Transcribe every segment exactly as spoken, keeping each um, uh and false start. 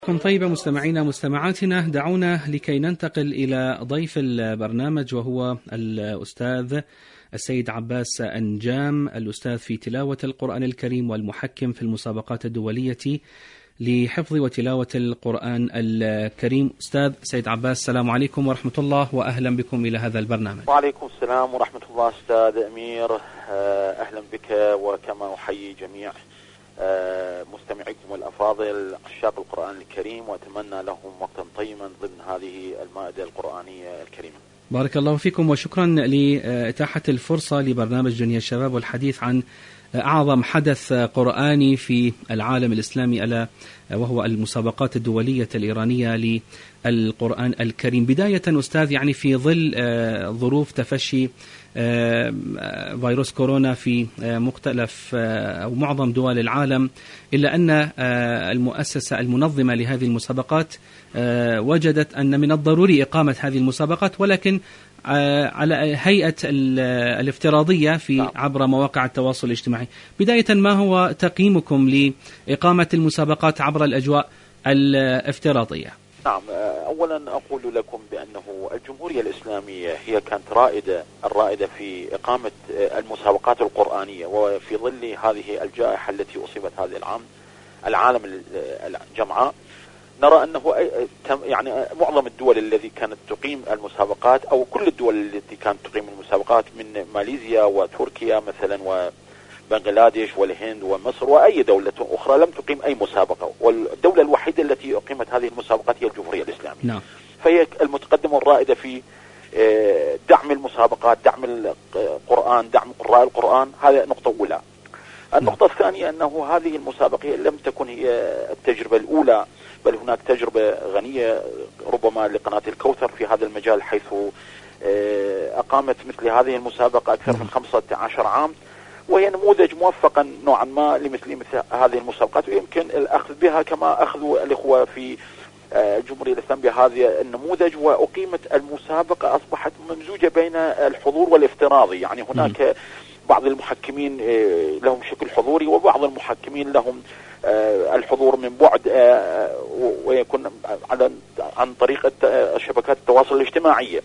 كن طيبة مستمعينا مستمعاتنا. دعونا لكي ننتقل إلى ضيف البرنامج وهو الأستاذ السيد عباس أنجام، الأستاذ في تلاوة القرآن الكريم والمحكم في المسابقات الدولية لحفظ وتلاوة القرآن الكريم. أستاذ سيد عباس، السلام عليكم ورحمة الله وأهلا بكم إلى هذا البرنامج. وعليكم السلام ورحمة الله أستاذ أمير، أهلا بك، وكما أحيي جميع مستمعيكم الأفاضل عشاق القرآن الكريم، وأتمنى لهم وقتا طيبا ضمن هذه المائدة القرآنية الكريمة. بارك الله فيكم، وشكرا لإتاحة الفرصة لبرنامج دنيا الشباب والحديث عن أعظم حدث قرآني في العالم الإسلامي، ألا وهو المسابقات الدولية الإيرانية للقرآن الكريم. بداية أستاذ، يعني في ظل ظروف تفشي فيروس كورونا في مختلف أو معظم دول العالم، إلا أن المؤسسة المنظمة لهذه المسابقات وجدت أن من الضروري إقامة هذه المسابقات، ولكن على هيئة الافتراضية في عبر مواقع التواصل الاجتماعي. بداية، ما هو تقييمكم لإقامة المسابقات عبر الأجواء الافتراضية؟ نعم، أولا أقول لكم بأنه الجمهورية الإسلامية هي كانت رائدة الرائدة في إقامة المسابقات القرآنية، وفي ظل هذه الجائحة التي أصيبت هذا العام العالم الجمعاء، نرى أنه يعني معظم الدول التي كانت تقيم المسابقات، أو كل الدول التي كانت تقيم المسابقات، من ماليزيا وتركيا مثلا وبنغلاديش والهند ومصر وأي دولة أخرى، لم تقيم أي مسابقة، والدولة الوحيدة التي أقيمت هذه المسابقات هي الجمهورية الإسلامية. نعم. فهي المتقدمة الرائدة في دعم المسابقات، دعم القرآن، دعم قراء القرآن. هذا نقطة أولى. النقطة الثانية أنه هذه المسابقة لم تكن هي التجربة الأولى، بل هناك تجربة غنية ربما لقناة الكوثر في هذا المجال، حيث أقامت مثل هذه المسابقة أكثر من خمسة عشر عام، وهي نموذج موفقا نوعا ما لمثل مثل هذه المسابقات، ويمكن الأخذ بها كما أخذوا الإخوة في الجمهورية الإسلامية بهذا النموذج. وأقيمت المسابقة أصبحت ممزوجة بين الحضور والافتراضي، يعني هناك بعض المحكمين لهم شكل حضوري، وبعض المحكمين لهم الحضور من بعد، ويكون عن طريق شبكات التواصل الاجتماعية.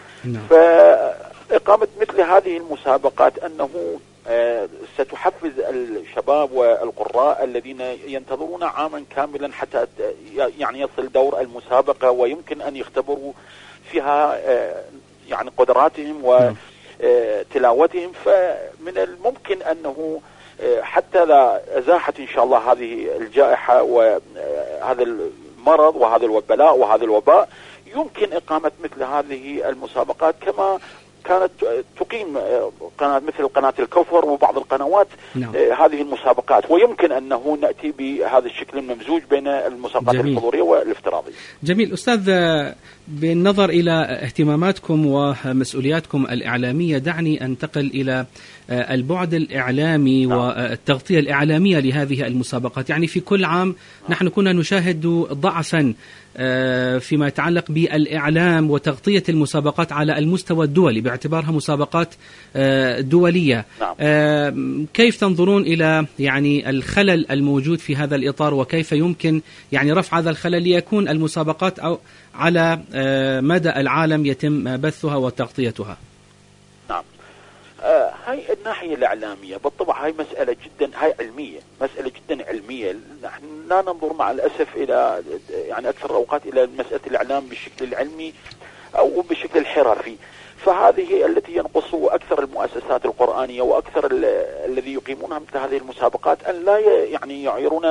فإقامة مثل هذه المسابقات أنه ستحفز الشباب والقراء الذين ينتظرون عاما كاملا حتى يعني يصل دور المسابقة، ويمكن أن يختبروا فيها يعني قدراتهم وتلاوتهم. فمن الممكن أنه حتى لا أزاحت إن شاء الله هذه الجائحة وهذا المرض وهذا البلاء وهذا الوباء، يمكن إقامة مثل هذه المسابقات كما كانت تقيم قناة مثل قناة الكوثر وبعض القنوات. نعم. هذه المسابقات، ويمكن أنه نأتي بهذا الشكل الممزوج بين المسابقات جميل. الحضورية والافتراضية. جميل. أستاذ، بالنظر إلى اهتماماتكم ومسؤولياتكم الإعلامية، دعني أنتقل إلى البعد الإعلامي. نعم. والتغطية الإعلامية لهذه المسابقات. يعني في كل عام نعم. نحن كنا نشاهد ضعفا فيما يتعلق بالإعلام وتغطية المسابقات على المستوى الدولي باعتبارها مسابقات دولية. نعم. كيف تنظرون إلى يعني الخلل الموجود في هذا الإطار، وكيف يمكن يعني رفع هذا الخلل ليكون المسابقات أو على مدى العالم يتم بثها وتغطيتها؟ نعم. هاي الناحية الإعلامية بالطبع هاي مسألة جدا هاي علمية، مسألة جدا علمية. نحن لا ننظر مع الأسف إلى يعني أكثر الأوقات إلى مسألة الإعلام بالشكل العلمي أو بالشكل الحرفي، فهذه التي ينقص أكثر المؤسسات القرآنية وأكثر الذي يقيمونها مثل هذه المسابقات أن لا يعني يعيرون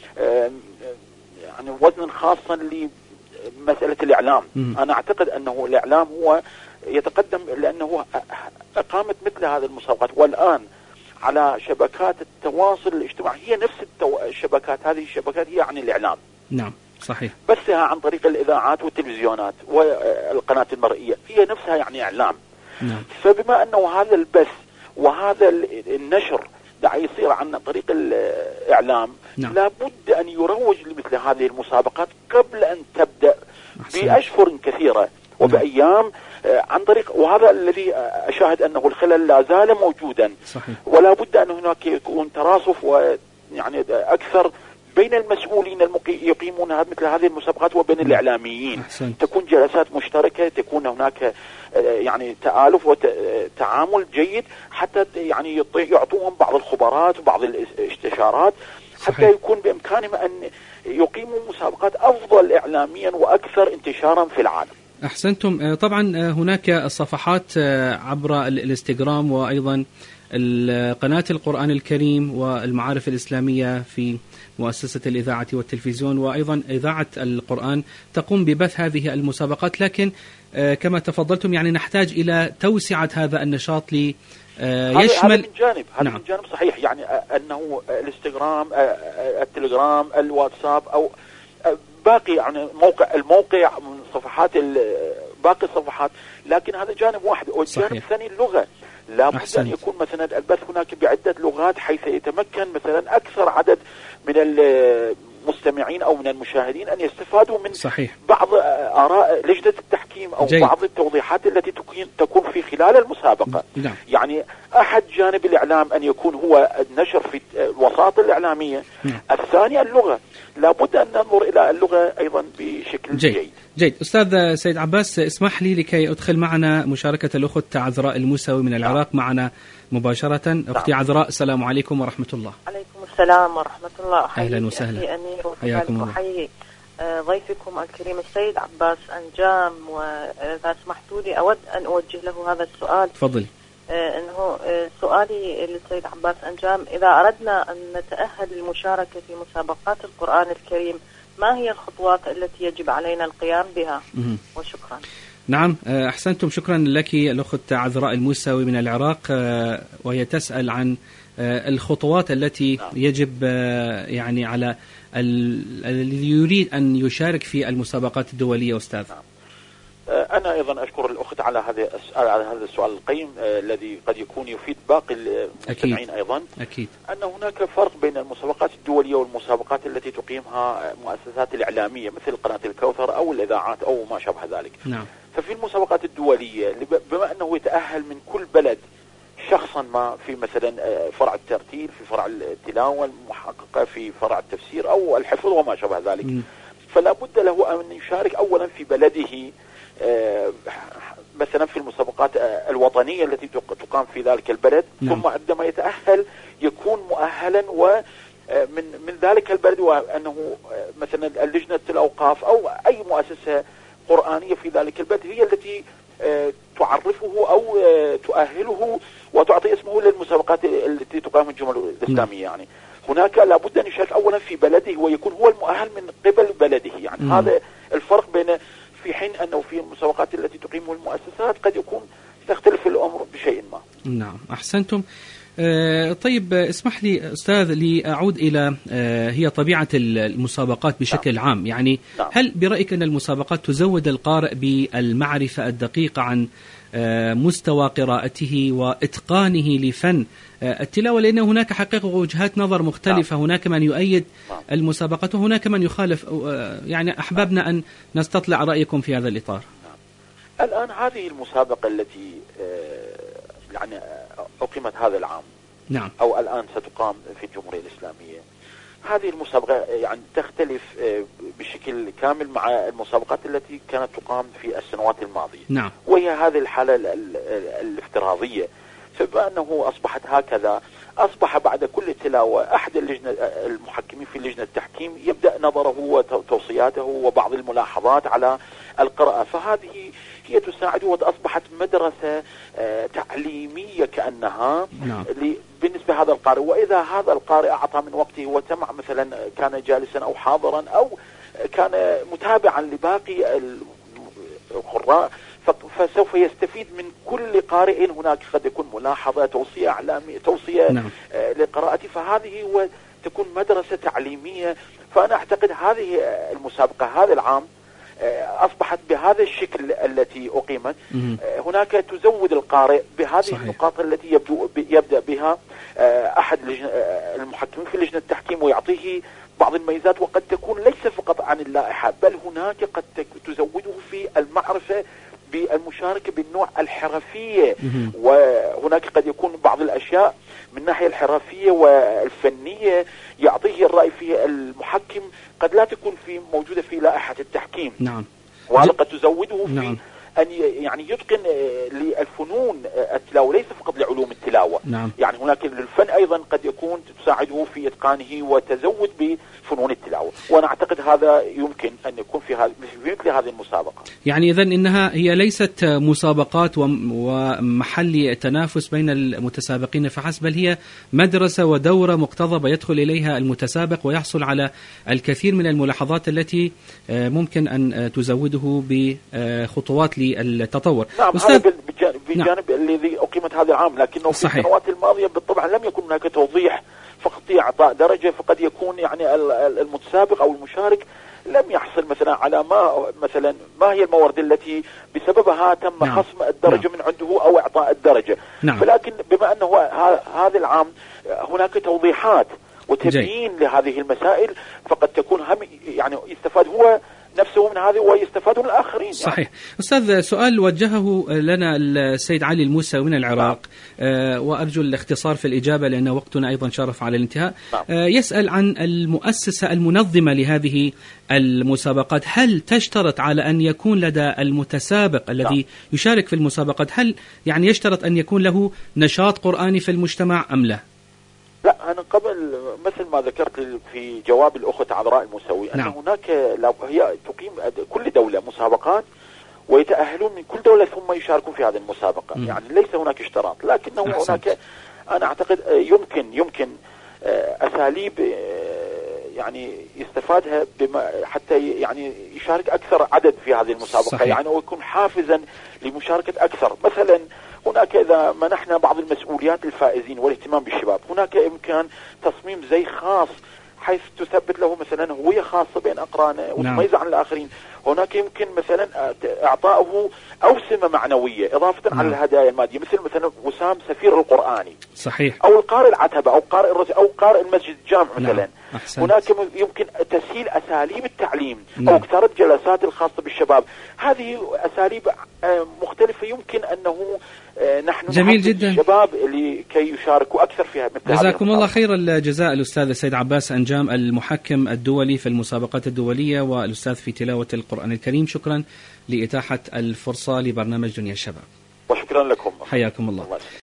يعني وزنا خاصا لمسألة الإعلام. م- أنا أعتقد أنه الإعلام هو يتقدم، لأنه إقامة مثل هذه المسابقات والآن على شبكات التواصل الاجتماعي هي نفس التو... الشبكات هذه الشبكات هي عن الإعلام. نعم صحيح. بثها عن طريق الإذاعات والتلفزيونات والقناة المرئية هي نفسها يعني إعلام. نعم. فبما أنه هذا البث وهذا النشر دعي يصير عن طريق الإعلام، نعم. لابد أن يروج لمثل هذه المسابقات قبل أن تبدأ بأشهر كثيرة وبأيام، عن طريق وهذا الذي أشاهد أنه الخلل لا زال موجودا. صحيح. ولا بد أن هناك يكون تراصف ويعني أكثر بين المسؤولين يقيمون مثل هذه المسابقات وبين الإعلاميين. أحسنت. تكون جلسات مشتركة، تكون هناك يعني تآلف وتعامل جيد، حتى يعني يعطوهم بعض الخبرات وبعض الاستشارات. صحيح. حتى يكون بإمكانهم أن يقيموا مسابقات أفضل إعلاميا وأكثر انتشارا في العالم. أحسنتم. طبعا هناك الصفحات عبر الانستغرام وأيضا قناة القرآن الكريم والمعارف الإسلامية في مؤسسة الإذاعة والتلفزيون، وأيضا إذاعة القرآن تقوم ببث هذه المسابقات، لكن كما تفضلتم يعني نحتاج إلى توسعة هذا النشاط لي يشمل هذا من جانب هذا نعم. من جانب صحيح، يعني أنه الانستغرام، التليجرام، الواتساب، أو باقي يعني موقع الموقع من صفحات باقي الصفحات، لكن هذا جانب واحد. والجانب الثاني اللغة، لا بد أن يكون مثلا البث هناك بعدة لغات حيث يتمكن مثلا أكثر عدد من المستمعين أو من المشاهدين أن يستفادوا من صحيح. بعض آراء لجنة التحكيم أو جيد. بعض التوضيحات التي تكون في خلال المسابقة. نعم. يعني أحد جانب الإعلام أن يكون هو النشر في الوساطة الإعلامية. نعم. الثاني اللغة، لا بد أن ننظر إلى اللغة أيضا بشكل جيد. جيد. جيد. أستاذ سيد عباس، اسمح لي لكي أدخل معنا مشاركة الأخت عذراء الموسوي من العراق معنا مباشرة. أختي عذراء، السلام عليكم ورحمة الله. عليكم السلام ورحمة الله. أهلا وسهلا. حياكم الله. أحيي ضيفكم الكريم السيد عباس أنجام، وإذا سمحتوا لي أود أن أوجه له هذا السؤال. تفضل. أنه سؤالي للسيد عباس أنجام: إذا أردنا أن نتأهل للمشاركة في مسابقات القرآن الكريم، ما هي الخطوات التي يجب علينا القيام بها؟ وشكرا. نعم، أحسنتم. شكرا لك الأخت عذراء الموسوي من العراق، وهي تسأل عن الخطوات التي يجب يعني على الذي يريد أن يشارك في المسابقات الدولية. أستاذ، أنا أيضا أشكر الأخت على هذا على هذا السؤال القيم الذي قد يكون يفيد باقي المستمعين أيضا. أكيد. أن هناك فرق بين المسابقات الدولية والمسابقات التي تقيمها مؤسسات الإعلامية مثل قناة الكوثر أو الإذاعات أو ما شابه ذلك. نعم. ففي المسابقات الدولية بما أنه يتأهل من كل بلد شخصا ما في مثلا فرع الترتيل، في فرع التلاوة المحققة، في فرع التفسير أو الحفظ وما شابه ذلك، م. فلا بد له أن يشارك أولا في بلده، مثلا في المسابقات الوطنية التي تقام في ذلك البلد. نعم. ثم عندما يتأهل يكون مؤهلا ومن من ذلك البلد، وأنه مثلا اللجنة الأوقاف أو أي مؤسسة قرآنية في ذلك البلد هي التي تعرفه أو تؤهله وتعطي اسمه للمسابقات التي تقام الجمهورية الإسلامية. يعني هناك لابد أن يشارك أولا في بلده ويكون هو المؤهل من قبل بلده. يعني م. هذا الفرق بين، في حين أنه في المسابقات التي تقيمه المؤسسات قد يكون تختلف الأمر بشيء ما. نعم، أحسنتم. آه طيب، اسمح لي أستاذ لأعود إلى آه هي طبيعة المسابقات بشكل نعم. عام، يعني نعم. هل برأيك أن المسابقات تزود القارئ بالمعرفة الدقيقة عن آه مستوى قراءته وإتقانه لفن آه التلاوة؟ لأن هناك حقيقة وجهات نظر مختلفة. نعم. هناك من يؤيد نعم. المسابقات وهناك من يخالف. آه يعني أحببنا نعم. أن نستطلع رأيكم في هذا الإطار. نعم. الآن هذه المسابقة التي آه يعني أقيمت هذا العام، نعم، أو الآن ستقام في الجمهورية الإسلامية، هذه المسابقة يعني تختلف بشكل كامل مع المسابقات التي كانت تقام في السنوات الماضية. نعم. وهي هذه الحالة الافتراضية، فبما أنه أصبحت هكذا، أصبح بعد كل تلاوة أحد اللجنة المحكمين في لجنة التحكيم يبدأ نظره وتوصياته وبعض الملاحظات على القراءة، فهذه هي تساعده وأصبحت مدرسة تعليمية كأنها. نعم. بالنسبة هذا القارئ، وإذا هذا القارئ أعطى من وقته وسمع مثلا كان جالسا أو حاضرا أو كان متابعا لباقي القراء، فسوف يستفيد من كل قارئ. هناك قد يكون ملاحظة، توصية إعلامية، توصية نعم. لقراءته، فهذه هو تكون مدرسة تعليمية. فأنا أعتقد هذه المسابقة هذا العام أصبحت بهذا الشكل التي أقيمت. مم. هناك تزود القارئ بهذه صحيح. النقاط التي يبدو يبدأ بها أحد المحكمين في لجنة التحكيم ويعطيه بعض الميزات، وقد تكون ليس فقط عن اللائحة، بل هناك قد تزوده في المعرفة بالمشاركة بالنوع الحرفية، وهناك قد يكون بعض الأشياء من الناحية الحرفية والفنية يعطيه الرأي فيها المحكم قد لا تكون في موجودة في لائحة التحكيم. نعم. وهذا قد تزوده في نعم. أن يعني يتقن للفنون التلاوة وليس فقط لعلوم التلاوة. نعم. يعني هناك الفن أيضا قد يكون تساعده في إتقانه وتزود بفنون التلاوة، وأنا أعتقد هذا يمكن أن يكون في هذا في مثل هذه المسابقة. يعني إذن إنها هي ليست مسابقات ومحل تنافس بين المتسابقين فحسب، بل هي مدرسة ودورة مقتضبة يدخل إليها المتسابق ويحصل على الكثير من الملاحظات التي ممكن أن تزوده بخطوات للتطور. نعم. هذا بجانب نعم. الذي أقيمت هذا العام، لكنه في صحيح. السنوات الماضية بالطبع لم يكن هناك توضيح، فقط إعطاء درجة، فقد يكون يعني المتسابق أو المشارك لم يحصل مثلا على ما مثلا ما هي الموارد التي بسببها تم نعم. خصم الدرجة نعم. من عنده أو إعطاء الدرجة. نعم. فلكن بما أنه هذا العام هناك توضيحات وتبيين جي. لهذه المسائل، فقد تكون هم يعني يستفاد هو نفسه من هذه ويستفادون الآخرين. صحيح. يعني. أستاذ، سؤال وجهه لنا السيد علي الموسى من العراق، نعم. آه وأرجو الاختصار في الإجابة لأن وقتنا أيضا شرف على الانتهاء. نعم. آه يسأل عن المؤسسة المنظمة لهذه المسابقات، هل تشترط على أن يكون لدى المتسابق الذي نعم. يشارك في المسابقات، هل يعني يشترط أن يكون له نشاط قرآني في المجتمع أم لا؟ لا، أنا قبل مثل ما ذكرت في جواب الأخت عذراء الموسوي أن نعم. هناك هي تقيم كل دولة مسابقات ويتأهلون من كل دولة ثم يشاركون في هذه المسابقة. م. يعني ليس هناك اشتراط، لكنه أحسنت. هناك أنا أعتقد يمكن يمكن أساليب يعني يستفادها بما حتى يعني يشارك أكثر عدد في هذه المسابقة. صحيح. يعني ويكون حافزا لمشاركة أكثر. مثلا هناك إذا منحنا بعض المسؤوليات للفائزين والاهتمام بالشباب، هناك إمكان تصميم زي خاص حيث تثبت له مثلا هوية خاصة بين أقرانه وتميزه عن الآخرين. هناك يمكن مثلا إعطائه أوسمة معنوية إضافة نعم. على الهدايا المادية، مثل مثلا وسام سفير القرآني. صحيح. أو القارئ العتبة أو قارئ الرز أو قارئ المسجد الجامع مثلا. نعم. هناك يمكن تسهيل أساليب التعليم. نعم. أو كثرة جلسات الخاصة بالشباب. هذه أساليب مختلفة يمكن أنه نحن جميل جدا الشباب لكي يشاركوا أكثر فيها. جزاكم الله خير الجزاء الأستاذ السيد عباس أنجام، المحكم الدولي في المسابقات الدولية والأستاذ في تلاوة القرآن الكريم. شكرا لإتاحة الفرصة لبرنامج دنيا الشباب. وشكرا لكم. حياكم الله.